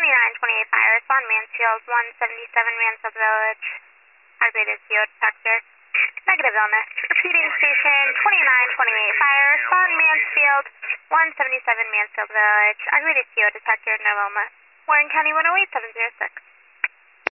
2928 fire, respond Mansfield, 177 Mansfield Village, activated CO detector. Negative illness. Repeating station, 2928 fire, respond Mansfield, 177 Mansfield Village, activated CO detector, no illness. Warren County 108, 706.